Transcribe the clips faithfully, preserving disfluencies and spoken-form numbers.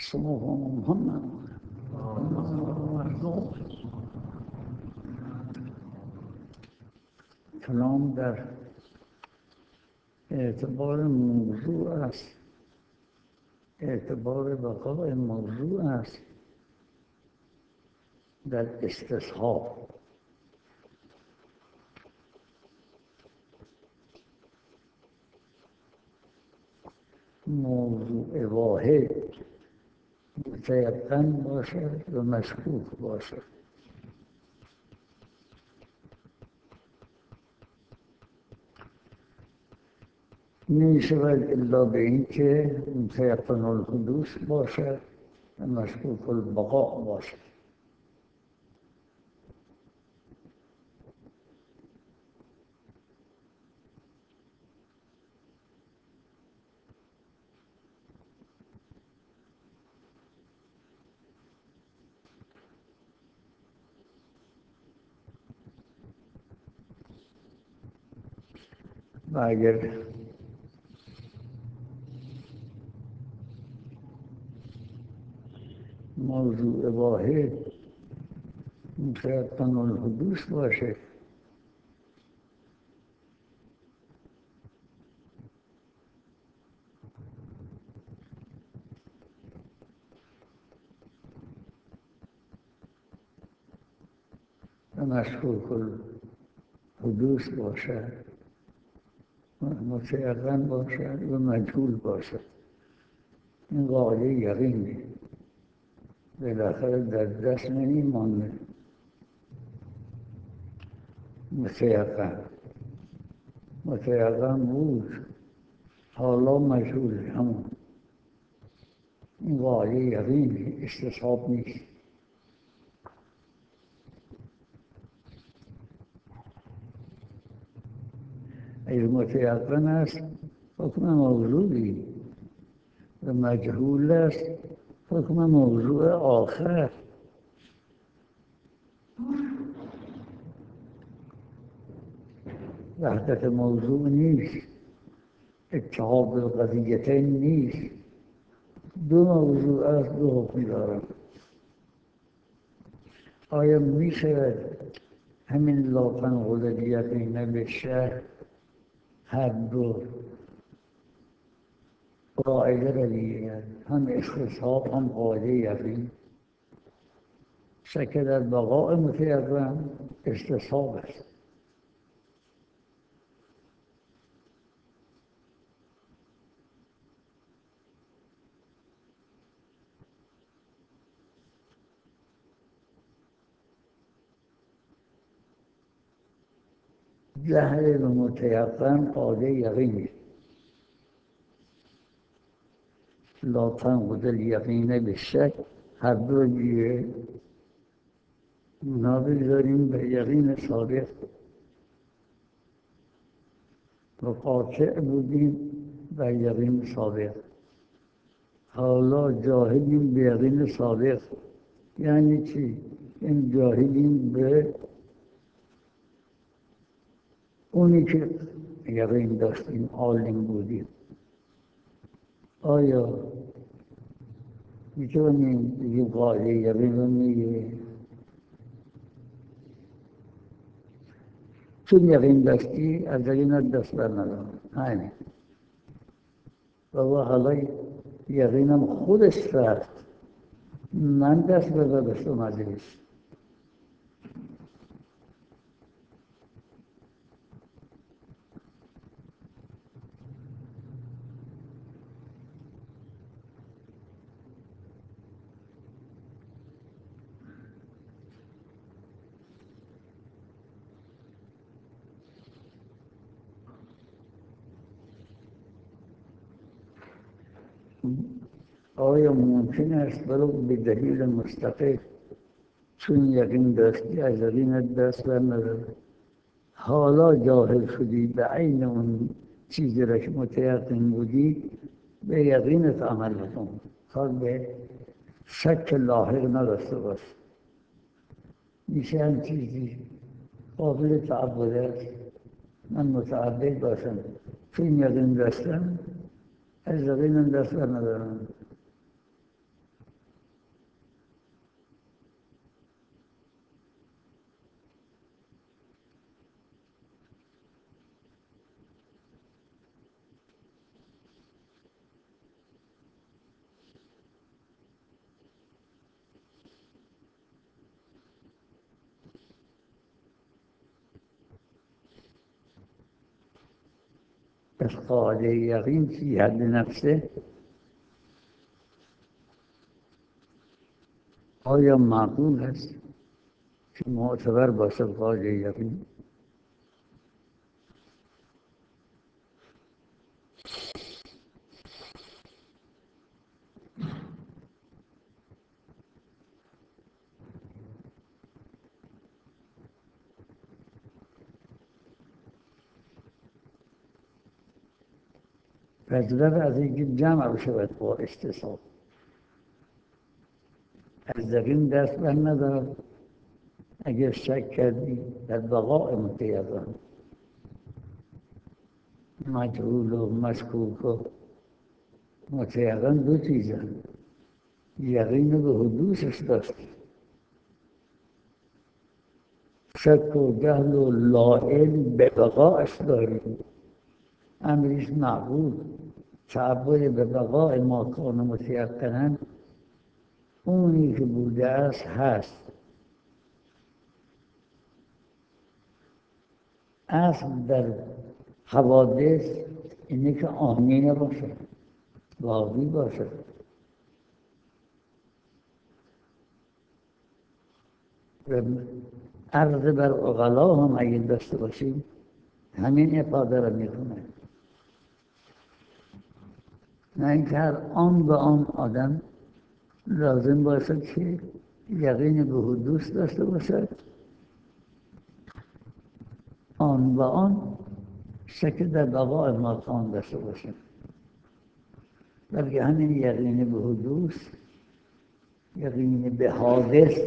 محمد کلام در اعتبار موضوع است، اعتبار بقای موضوع است در استصحاب. موضوع واحد متیقن باشد و مشکوک باشد. می شود الا به این که متیقن الحدوث باشد و مشکوک البقاء باشد. و اگر موضوع واحد متیقن الحدوث باشه و مشکوک الحدوث باشد، متیقن باشد و مجهول باشد، این قاعده یقینه، بالاخره در دست نمیمانه. متیقن متیقن بود، حالا مجهول، همون این قاعده یقینه، استصحاب نیست. اگر متیقن است حکم موضوعی و مجهول است حکم موضوع آخر. وحدت موضوع نیست، اتحاد القضیتین نیست، دو موضوع است، دو حکم دارم. آیا می شود همین لا تنقض الیقین بالشک هر دو قاعده را دیگر، هم استصحاب هم قاعده یقین؟ شک در بقاء متیقن استصحاب است. جهل به متیقن قاعده یقینی. لا تنقض الیقین بالشک هر دو دیگه اونا بگذاریم به یقین صادق و قاطع بودیم به یقین صادق، حالا جاهلیم به یقین صادق. یعنی چی؟ این جاهلیم به اونی که یقین داشتیم، عالم بودیم. آیا میتونیم یه قاعده یقین رو میگه؟ چون یقین داشتی از یقینت دست بر ندارم، همین. بابا حالا یقینم خودش رفت، من دست بر داشتم ازش. آیا ممکن است برو به دلیل مستقل چون یقین داشتی از یقینت دست بر نداری، حالا جاهل شدی به عین اون چیزی را که متیقن بودی به یقینت عمل بکن، کار به شک لاحق نداشته باش. میشه هم چیزی قابل تعبد است. من متعبد باشم چون یقین داشتم از یقینم دست بر ندارم. از قاعده یقین فی حد نفسه آیا معقول است که معتبر باشد قاعده یقین؟ فضلت از اینکه جمع بشود با استصحاب از یقین دست بر ندارد. اگر شک کردی در بقاء متیقن مجهول و مشکوک و متیقن دو چیزن. یقین به حدوثش داشت، شک و جهل و لاعل به بقاءش داریم. امریش معقول تعبد به بقاء ما کان متیقنن، اونی که بوده است هست. اصل در حوادث اینه که آنی نباشه، باقی باشه. و عرض بر اغلا هم اگه داشته باشیم همین افاده را میکنه. نه اینکه هر آن به آن آدم لازم باشد که یقین به حدوث داشته باشد، آن به آن شک در بقاء مکان داشته باشد. بلکه همین یقین به حدوث، یقین به حادث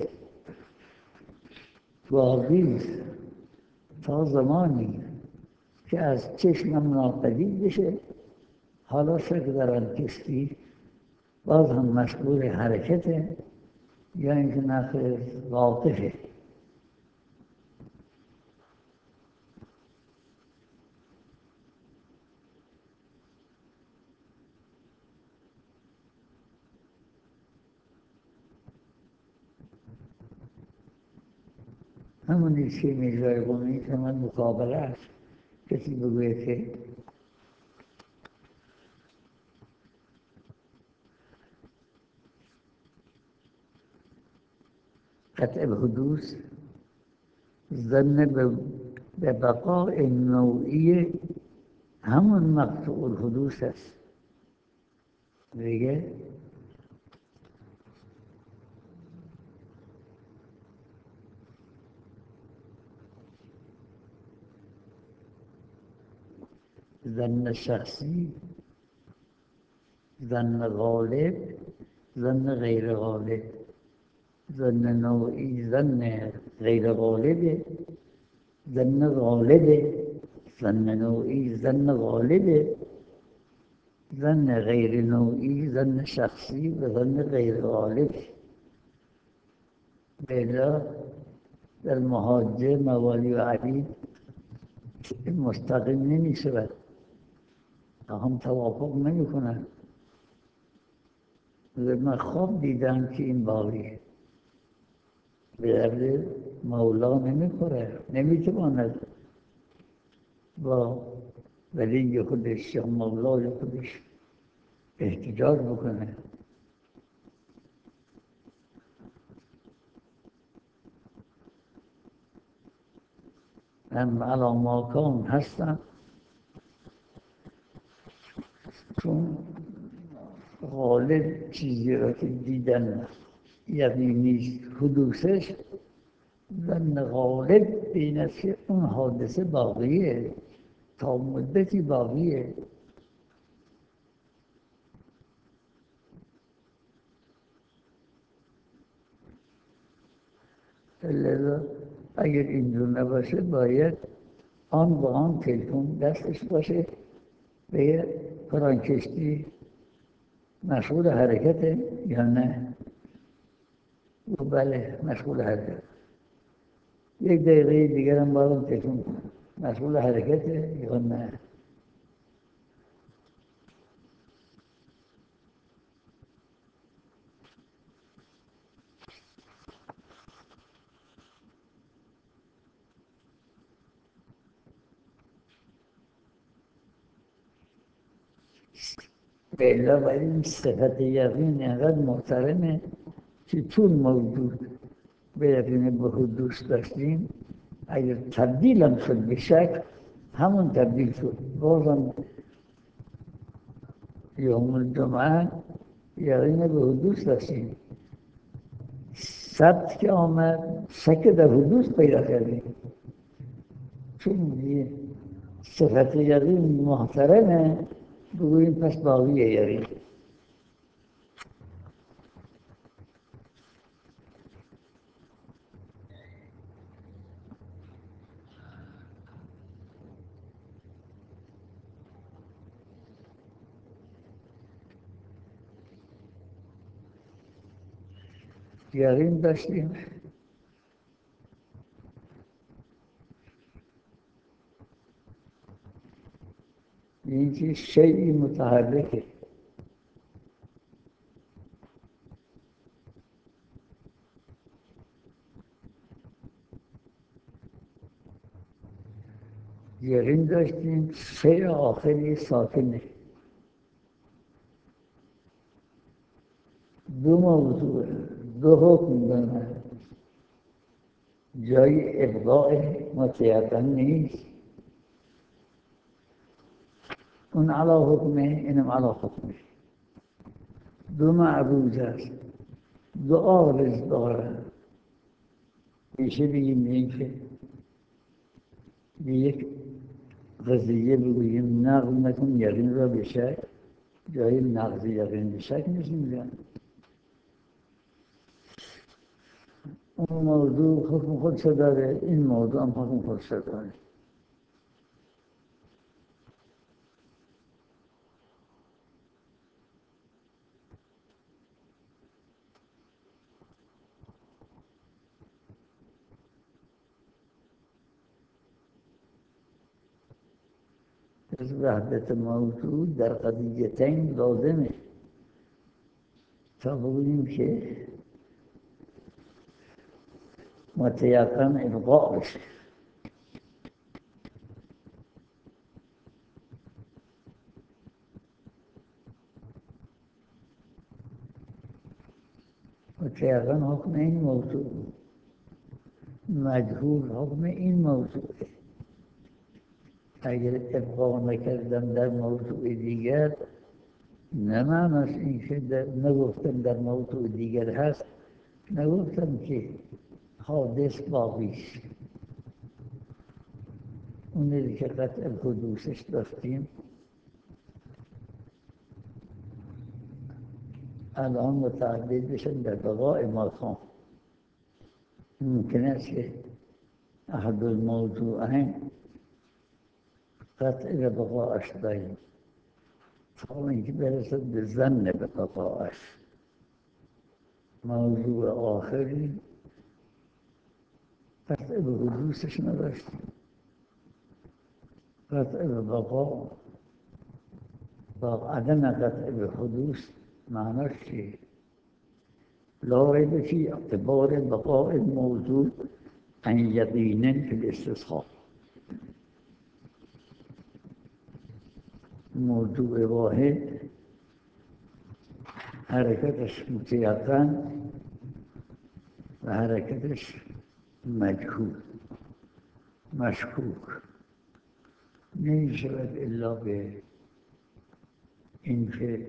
واقعی است تا زمانی که از چشمم ناپدید بشه. حالا شک در آن کشتی باز هم مشغول حرکته یا اینکه نخیر واقفه. همونی که میرزای قمی که من مقابله است. کسی بگوید که قطع الحدوث ظن به بقاء نوعی همون مقطوع الحدوث است. دیگه ظن شخصی، ظن غالب، ظن غیر غالب. ظن نوعی ظن غیر غالبه، ظن غالبه. ظن نوعی ظن غالبه، ظن غیر نوعی ظن شخصی و ظن غیر غالب. بلا در مهاجر موالی و علی مستقیم نمی شود، هم توافق نمی کنند. من خواب دیدم که این باقیه به درد مولا نمیخوره، نمیتواند با ولی خودش یا مولای خودش احتجاج بکنه. من علا ماکان هستم چون غالب چیزی را که دیدن یقینی حدوثش ظن غالب بین است که اون حادثه باقیه، تا مدتی باقیه. لذا اگر اینجور نباشه باید آن با آن تلفن دستش باشه به یه قرآن کشتی مشغول حرکته یا نه؟ و بله مشغول حرکت. یک دقیقه دیگر هم باید تلفن مشغول حرکته یا نه؟ به الا ولی این صفت یقین اینقدر محترمه که طول موجود به یقین به حدوث داشتیم اگر تبدیل هم شد به شک همون تبدیل شد بازم یوم الجمعه یقین به حدوث داشتیم ثبت که آمد شک در حدوث پیدا کردیم چون یه صفت یقین محترمه بگوییم پس باقی یقین یقین داشتیم اینکه شیئی متحرکه یقین داشتیم شیء آخری ساکنه دو موضوع دو حکم دارن جای ابقاء متیقن نیست اون علا حکمه اینم علا حکمه دو معروض است دو عارض دارن میشه بگیم این که به یک قضیه بگوییم نقل نکن یقین را به شک جای نقض یقین به شک نیست میگن اون موضوع حکم خودش داره این موضوع هم حکم خودش داره از وحدت موضوع در قضیتین لازمه تا بگوییم که متیقن ابقاء بشه متیقن حکم این موضوع مجهول حکم این موضوع اگر ابقا نکردم در موضوع دیگر نه معناش این که نگفتم در موضوع دیگر هست نگفتم که حادث باقیست اونی که قطع الحدوثش داشتیم الان متعدد بشن در بقاء مکان ممکن است که احد الموضوعین قطع بقاءش داریم تا اینکه برسد به ظن بقاءش موضوع آخری قطع به حدوثش نداشتیم قطع به بقا با عدم قطع به حدوث معناش که لا ریب فی اعتبار بقاء الموضوع عن یقین فی الاستصحاب موضوع واحد حرکتش متیقن و حرکتش مجهول مشکوک نمی شود الا به اینکه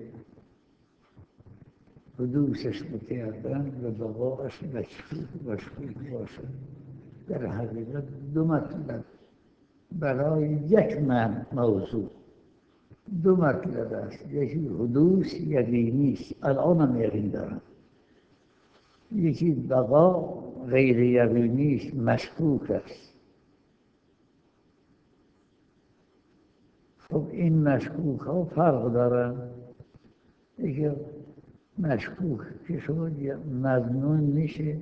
حدوثش متیقن و بقاش مشکوک مشکوک باشد در حقیقت دو مطلب برای یک من موضوع دو مطلب است یکی حدوث یقینی است الان هم یقین دارم یکی بقا غیر یقینی است مشکوک است خب این مشکوک ها فرق دارن یکی مشکوک که شما مظنون میشه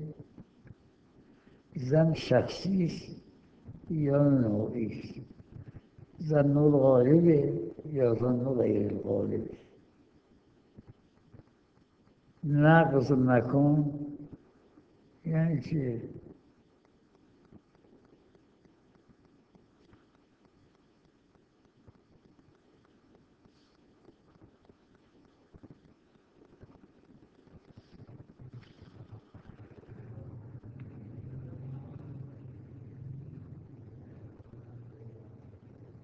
زن شخصی است یا نوعی است ظن الغالبه یا ظن غیر الغالبه نقض نکن یعنی چه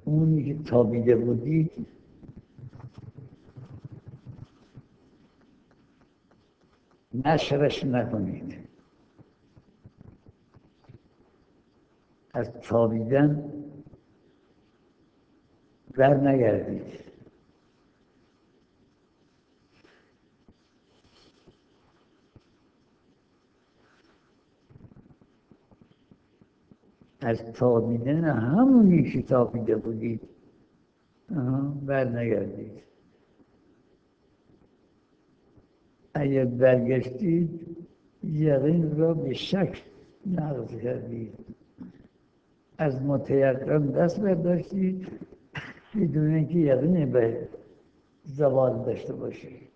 اونی که تابیده بودید نشرش نکنید، از تابیدن بر نگردید. از تابیدن همونی که تابیده بودید بر نگردید. اگر برگشتید یقین را به شک نقض کردید، از متیقن دست برداشتید بدون اینکه یقین به زوال داشته باشید.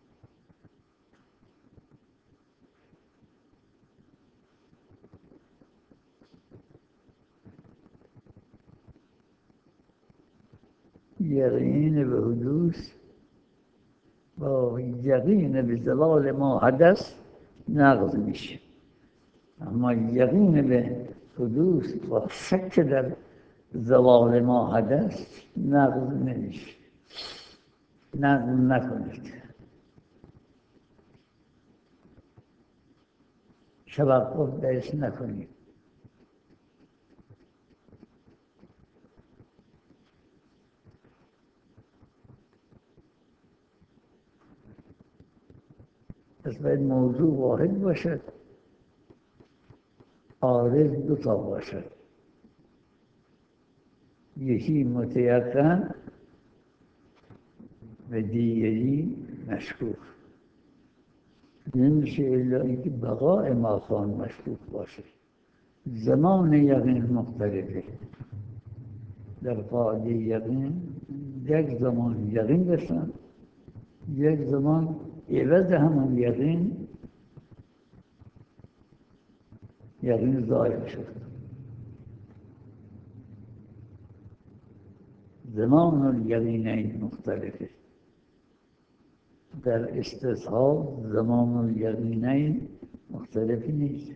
یقین به حدوث با یقین به زوال ما حدث نقض میشه، اما یقین به حدوث با شک در زوال ما حدث نقض نمیشه. نقض نکنید، توقف درش نکنید. پس باید موضوع واحد باشد، عارض دو تا باشد، یکی متیقن و دیگری مشکوک. نمیشه الا اینکه بقای ماکان مشکوک باشه. زمان یقین مختلفه. در قاعده یقین یک زمان یقین داشتن، یک زمان عوض همون یقین یقین ظاهر شد. زمان الیقینین مختلفه. در استصحاب زمان الیقینین مختلفی نیست.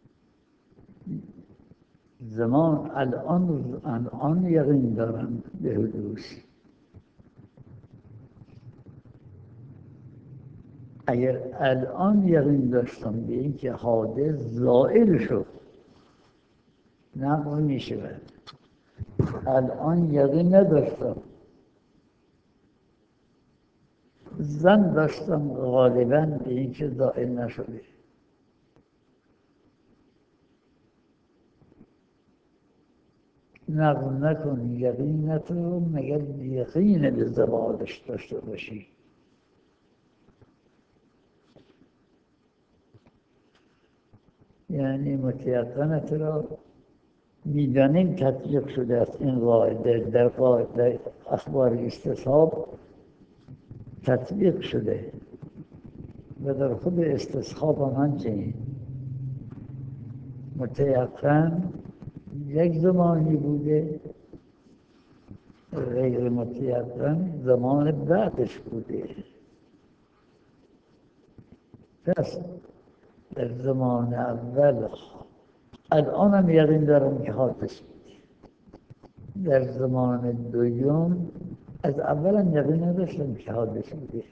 زمان الان الان یقین دارن به حدوث. اگر الان یقین داشتم به اینکه حادث زائل شد نقض می شود. الان یقین نداشتم، ظن داشتم غالباً به اینکه زائل نشده. نقض نکن یقین تو مگر یقین به زوالش داشته باشی. یعنی متیقنت را میدانیم تطبیق شده است. این قاعده در قاعده اخبار استصحاب تطبیق شده و در خود استصحاب هم همچنین. متیقن یک زمانی بوده، غیر متیقن زمان بعدش بوده. پس در زمان اول الان هم یقین دارم که حادث بود. در زمان دوم از اول هم یقین نداشتم که حادث بوده.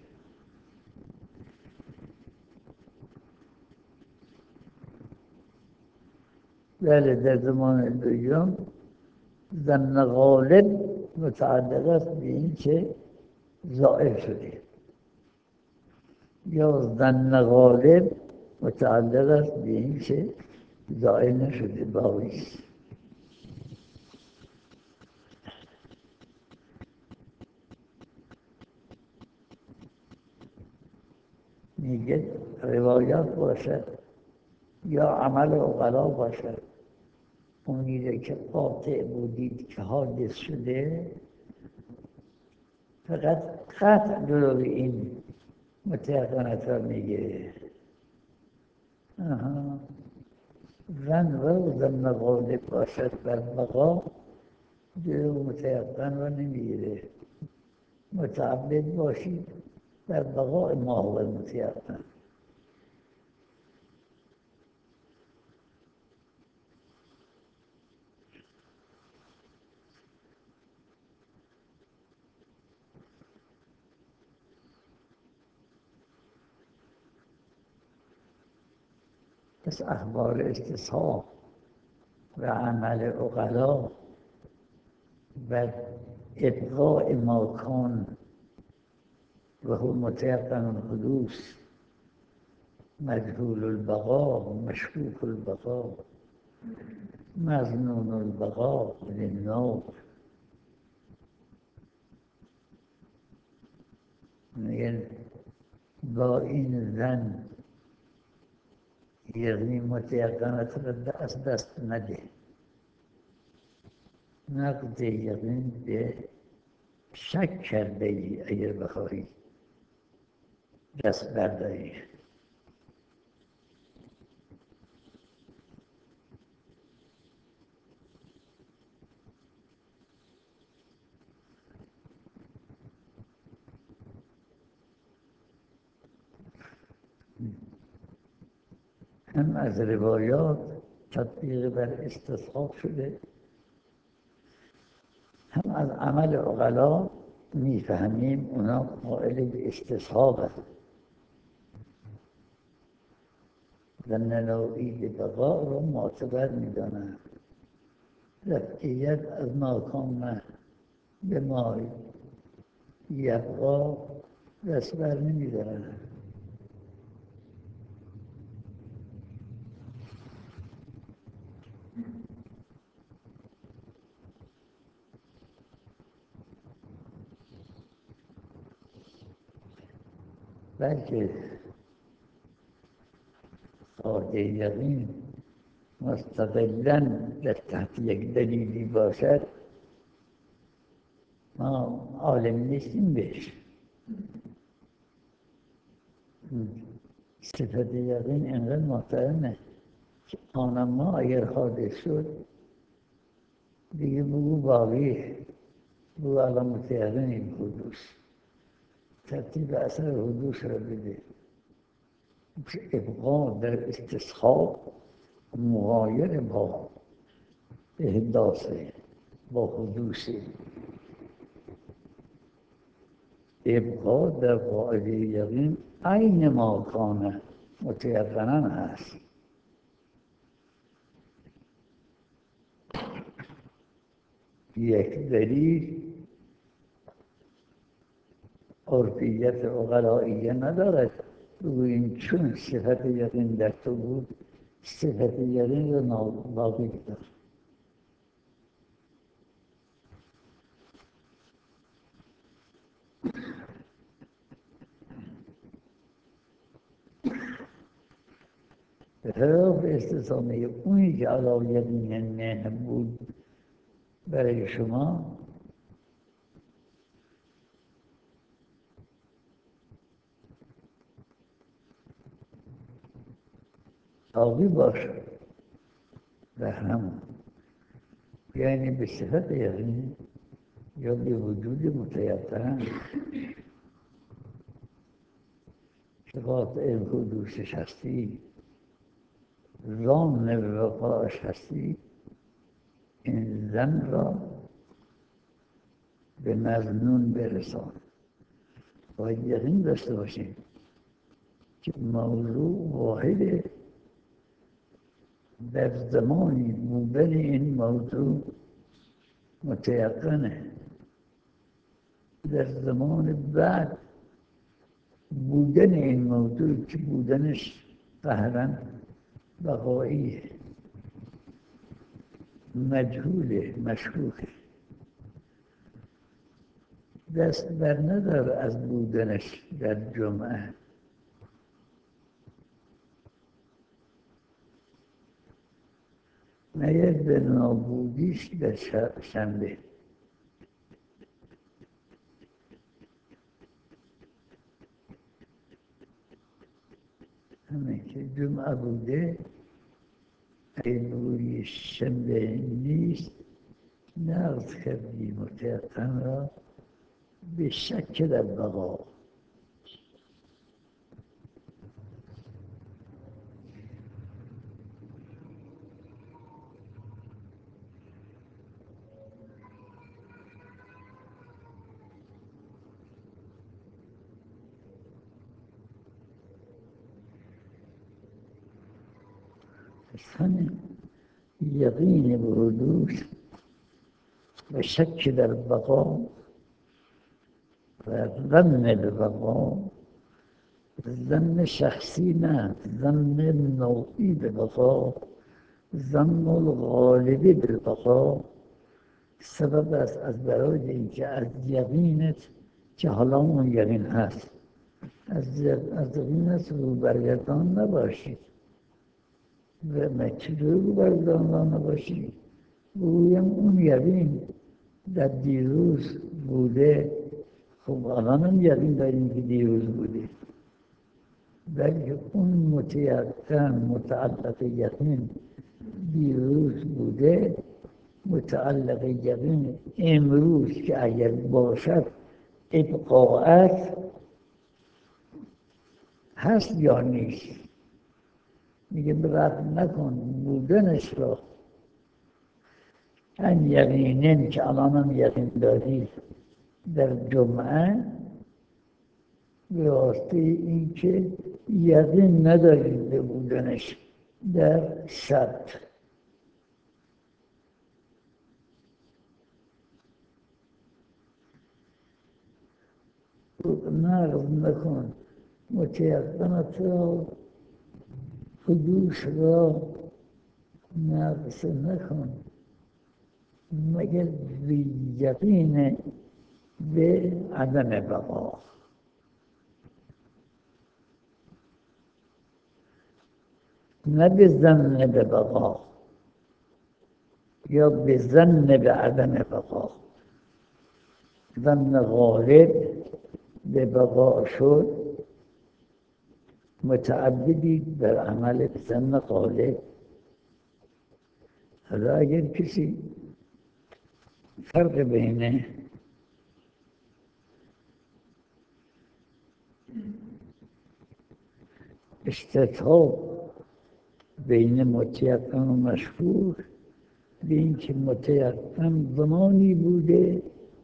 بله در زمان دوم ظن غالب متعلق است به این که زائل شده، یا ظن غالب متعلق است به این که زائل نشده، باقی است. میگه روایات باشد یا عمل عقلا باشد، اونی که قاطع بودید که حادث شده فقط قطع دروغ این متیقنت را میگه. ظن و ظن غالب باشد بر بقا دروغ متیقن را نمیگیره. متعبد باشید بر بقای ما و متیقن. پس اخبار استصحاب و عمل عقلا و ابقاء ما کان و هو متيقن الحدوث مجهول البقاء مشکوک البقاء مظنون البقاء للنار. میگن با این زن یقین متیقنت را از دست نده، نقد یقین به شک کرده ای اگر بخواهی دست برداری. هم از روایات تطبیق بر استصحاب شده، هم از عمل عقلا میفهمیم اونا قائل به استصحاب هست و ننوعید بقا رو معتبر میدانند. رفعیت از ناکام به ما یبقا دست بر نمیدارند. بلکه قاعده یقین مستقلاً در تحت یک دلیلی باشد ما عالم نیستیم بهش. صفت یقین اینقدر محترمه که آن ما اگر حادث شد دیگه بگو باقیه، بگو علامت یقین این حدوث، ترتیب اثر حدوث را بده. ابقا در استصحاب مغایر با احداثه، با حدوثه. ابقا در قاعده یقین عین ما کان متیقناً هست. یک دلیل عرفیت عقلائیه ندارد بگوییم چون صفت یقین در تو بود صفت یقین رو باقی بدار. به خلاف استثناء اونی که علی یقین نه بود برای شما باقی باشه به همون، یعنی به صفت یقین یا به وجود متیقن که قاطع حدوثش هستی، ضامن به وقاعش هستی، این زن را به مظنون برسان. باید یقین داشته باشیم که موضوع واحده، در زمانی بودن این موضوع متیقنه، در زمان بعد بودن این موضوع که بودنش قهراً بقاییه، مجهوله، مشکوکه. دست بر ندار از بودنش در جمعه، مگر به نابودیش در شنبه. همین که جمعه بوده اگه بگویی شنبه نیست نقض کردی متیقن را به شک در بقا. اصلا یقین به حدوث و شک در بقا و ظن به بقا، ظن شخصی نه، ظن نوعی به بقا، ظن الغالبی به بقا، سبب است از برای اینکه از یقینت که حالا اون یقین هست، از یقینت رو برگردان نباشید و مکتوب رو برگردان نباشید. گویم اون یقین در دیروز بوده، خب الان هم یقین داریم که دیروز بوده، بلکه اون متیقن متعلق یقین دیروز بوده، متعلق یقین امروز که اگر باشد ابقاءت هست یا نیست. میگه رد نکن بودنش را ان یقینن که الان هم یقین داری در جمعه، به واسطه این که یقین ندارید به بودنش در سبت. نقض نکن متیقنت را، حدوث را نقص نکن مگر بی یقین به عدم بقا. نه به ظن به بقا یا به ظن به عدم بقا. ظن غالب به بقا شد، متعبدی در عمل ظن غالب. حالا اگر کسی فرق بین استطاب بین متیقن و مشکوک، به این که متیقن زمانی بوده،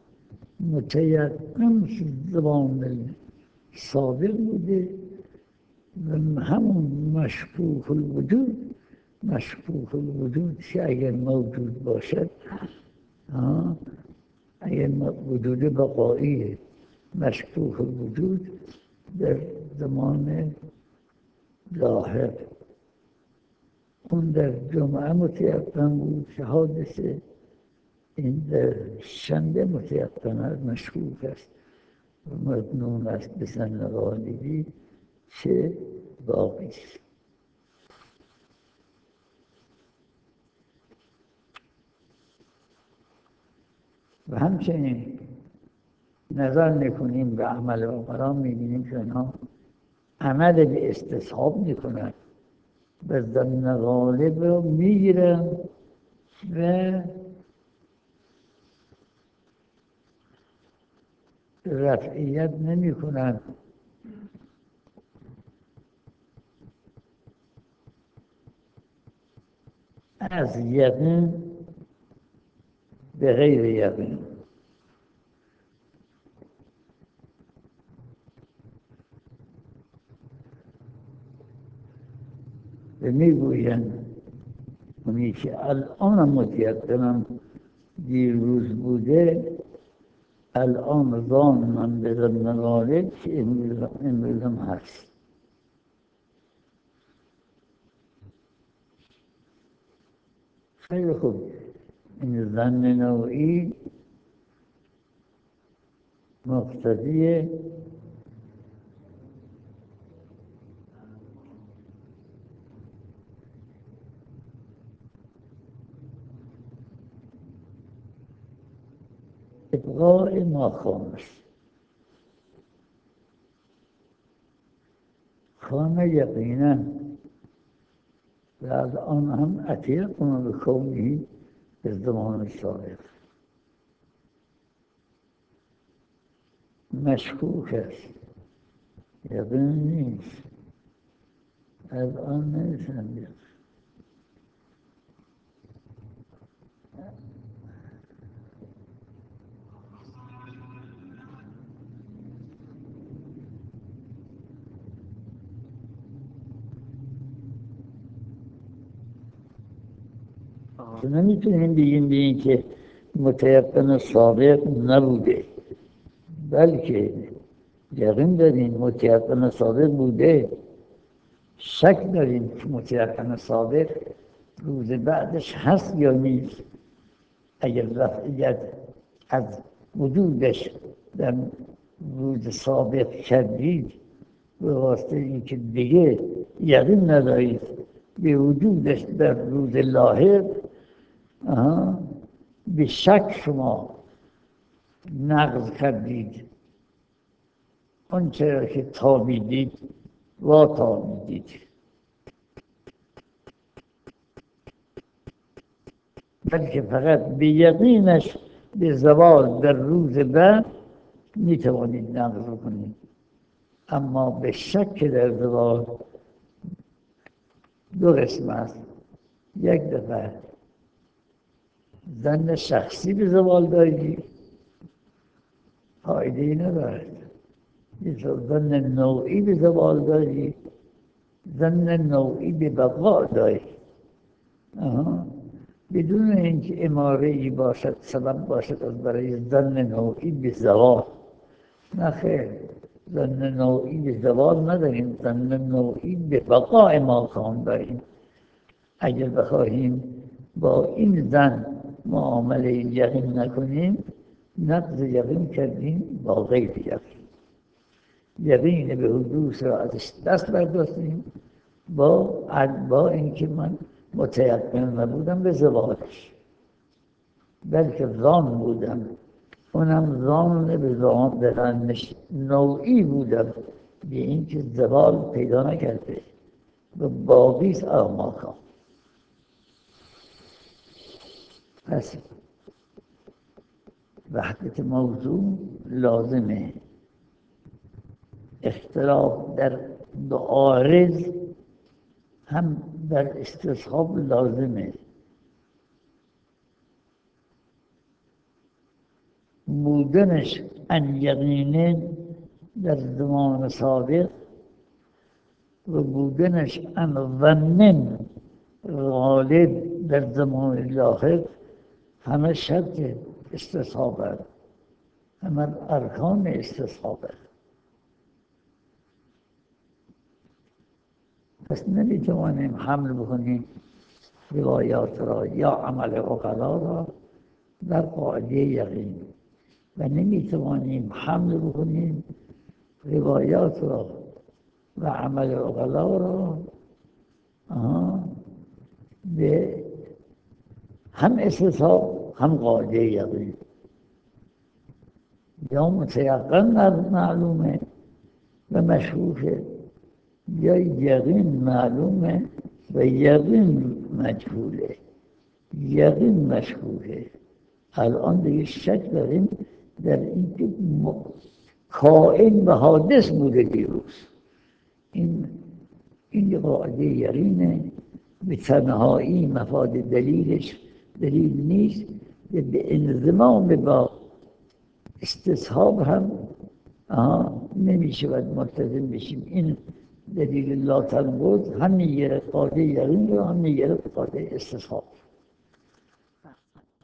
متیقن زمان سابق بوده، و همون مشکوک الوجود، مشکوک الوجود که اگر موجود باشد، اگر وجود بقایی مشکوک الوجود در زمان لاحق، اون در جمعه متیقن بود که حادثه، این در شنبه متیقن است، مشکوک است و مظنون است به ظن غالبی چه باقی است. و همچنین نظر میکنیم به عمل عمران، میبینیم که اینا عمل به استصحاب میکنن و ظن غالب رو میگیرن و رفعیت نمی کنن. از یقین به غیر یقین. و میگوین اونی که الان متیقنم دیروز بوده، الان ظان من به ظن غالب که امروزم هست. خیلی خوب، این ظن نوعی مقتضی ابقاء ما خامس. خانه یقینا و از آن هم عتیق کنم به کونی به زمان سابق مشکوک است، یقین نیست، از آن نمیتونم. نمیتونیم بگیم به این که متیقن صادق نبوده، بلکه یقین داریم متیقن صادق بوده، شک داریم که متیقن صادق روز بعدش هست یا نیست. اگر رفعیت از وجودش در روز سابق کردید به واسطه اینکه دیگه یقین ندارید به وجودش در روز لاحق، به شک شما نقض کردید اون چرا که تابیدید و تابیدید. بلکه فقط به یقینش به زوال در روز بعد میتوانید نقض کنید، اما به شک در زوال دو قسم است. یک دفعه ظن شخصی به زوال داری فایده ای ندارد، ظن نوعی به زوال داری، ظن نوعی به بقا داری بدون اینکه اماره‌ای باشد سبب باشد از برای ظن نوعی به زوال. نه خیر، ظن نوعی به زوال نداریم، ظن نوعی به بقای ماکان داریم. اگر بخواهیم با این ظن معامله یقین نکنیم نقض یقین کردیم با غیر یقین. یقین به حدوث را ازش دست برداشتیم با با اینکه من متیقن نبودم به زوالش، بلکه ظان بودم، اونم ظان به ظان درنش نوعی بودم به اینکه زوال پیدا نکرده و باقیست اعماقا. پس وحدت موضوع لازمه، اختلاف در دو عارض هم در استصحاب لازمه. بودنش ان یقینه در زمان سابق و بودنش ان ظن غالب در زمان لاحق همه شرط استصحاب است، همه ارکان استصحاب است. پس نمیتوانیم حمل بکنیم روایات را یا عمل عقلا را در قاعده یقین و نمیتوانیم حمل بکنیم روایات را و عمل عقلا را به هم استصحاب هم قاعده یقین. یا متیقن معلومه و مشهوره، یا یقین معلومه و یقین مجهوله، یقین مشهوره. الان دیگه شک داریم در این که کائن و حادث بوده دیروز. این این قاعده یقینه، به تنهایی مفاد دلیلش دلیل نیست، به انضمام با استصحاب هم نمیشه باید ملتزم بشیم. این دلیل لا تنقض هم میگیره قاعده یقین رو هم میگیره قاعده استصحاب.